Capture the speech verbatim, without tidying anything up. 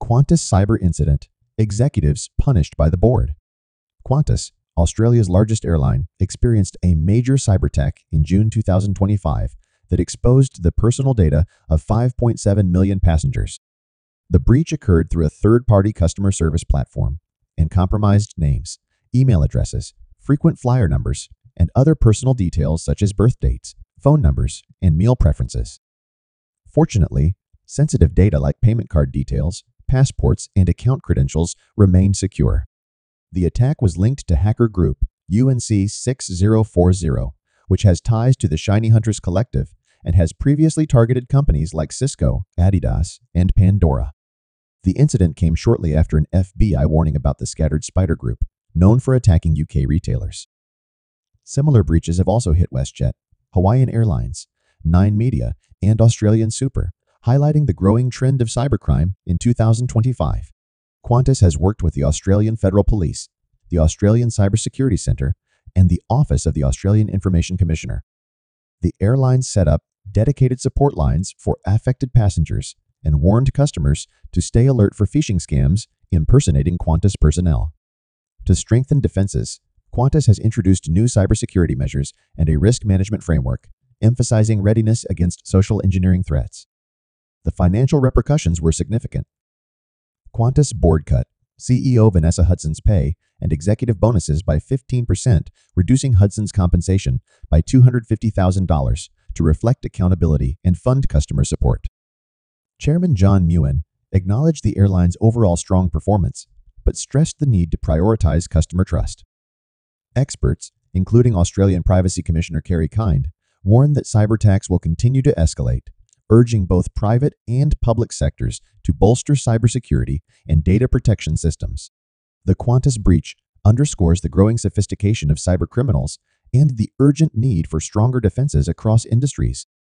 Qantas cyber incident. Executives punished by the board. Qantas, Australia's largest airline, experienced a major cyber attack in June two thousand twenty-five that exposed the personal data of five point seven million passengers. The breach occurred through a third-party customer service platform and compromised names, email addresses, frequent flyer numbers, and other personal details such as birth dates, phone numbers, and meal preferences. Fortunately, sensitive data like payment card details, passports, and account credentials remained secure. The attack was linked to hacker group U N C six zero four zero, which has ties to the Shiny Hunters Collective and has previously targeted companies like Cisco, Adidas, and Pandora. The incident came shortly after an F B I warning about the Scattered Spider Group, known for attacking U K retailers. Similar breaches have also hit WestJet, Hawaiian Airlines, Nine Media, and Australian Super, highlighting the growing trend of cybercrime in two thousand twenty-five. Qantas has worked with the Australian Federal Police, the Australian Cybersecurity Centre, and the Office of the Australian Information Commissioner. The airline set up dedicated support lines for affected passengers and warned customers to stay alert for phishing scams impersonating Qantas personnel. To strengthen defenses, Qantas has introduced new cybersecurity measures and a risk management framework, emphasizing readiness against social engineering threats. The financial repercussions were significant. Qantas board cut C E O Vanessa Hudson's pay and executive bonuses by fifteen percent, reducing Hudson's compensation by two hundred fifty thousand dollars to reflect accountability and fund customer support. Chairman John Mewen acknowledged the airline's overall strong performance, but stressed the need to prioritize customer trust. Experts, including Australian Privacy Commissioner Kerry Kind, warn that cyber attacks will continue to escalate, urging both private and public sectors to bolster cybersecurity and data protection systems. The Qantas breach underscores the growing sophistication of cybercriminals and the urgent need for stronger defenses across industries.